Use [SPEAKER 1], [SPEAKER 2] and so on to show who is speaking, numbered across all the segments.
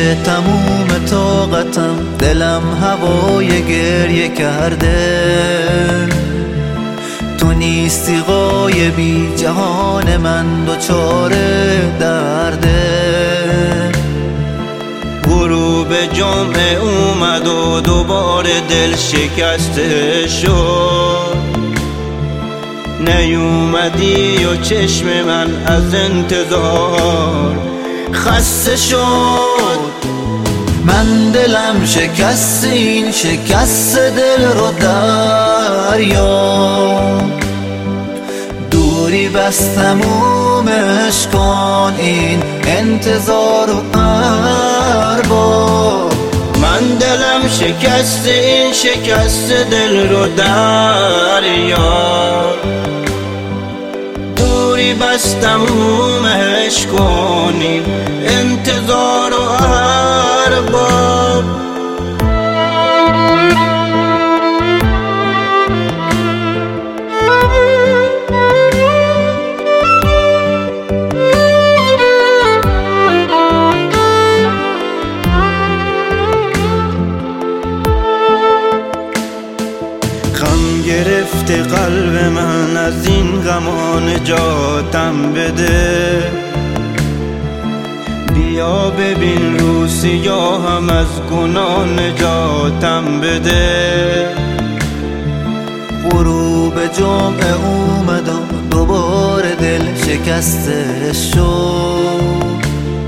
[SPEAKER 1] تموم طاقتم، دلم هوای گریه کرده. تو نیستی غایبی، جهان من دچار درده.
[SPEAKER 2] غروب جمعه اومد و دوباره دل شکسته شد. نیومدی و چشم من از انتظار خسته شد.
[SPEAKER 1] من دلم شکست، این شکست دل رو دریاب. دوری بس تمومش کن، این انتظار و ارباب.
[SPEAKER 2] من دلم شکست، این شکست دل رو دریاب. دوری بس تمومش کنیم، انتظار و ارباب. غم گرفته قلب من، از این غم نجاتم بده. بیا ببین رو سیاهم، از گناه نجاتم بده.
[SPEAKER 1] غروب جمعه اومد و دوباره دل شکسته شد.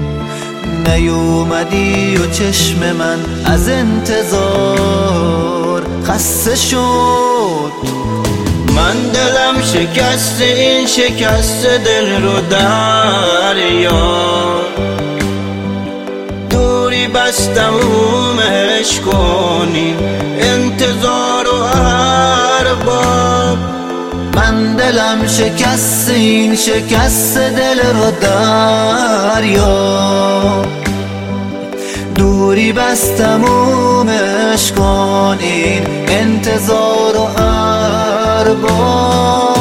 [SPEAKER 1] نیومدی و چشم من از انتظار خسته شد.
[SPEAKER 2] من دلم شکست، این شکست دل رو دریاب. دوری بس تمومش کنیم، انتظار و ارباب.
[SPEAKER 1] من دلم شکست، این شکست دل رو دریاب. دوری بس تمومش کن، این انتظار و ارباب.